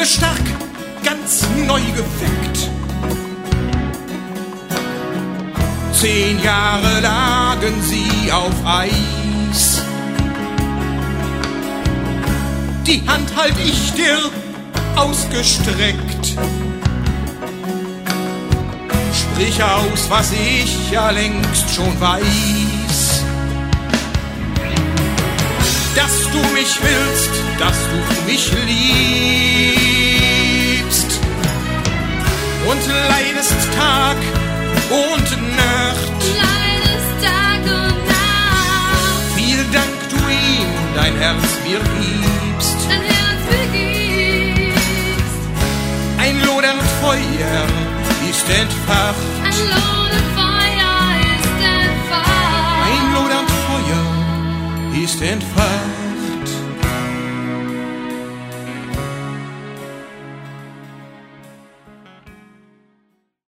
stark, ganz neu geweckt. 10 Jahre lagen sie auf Eis. Die Hand halt ich dir ausgestreckt. Sprich aus, was ich ja längst schon weiß. Dass du mich willst, dass du mich liebst und leidest Tag und Nacht. Leidest Tag und Nacht. Viel Dank du ihm dein Herz mir gibst. Dein Herz mir gibst. Ein lodernd Feuer ist entfacht. Ein lodernd Feuer ist entfacht. Ein lodernd Feuer ist entfacht.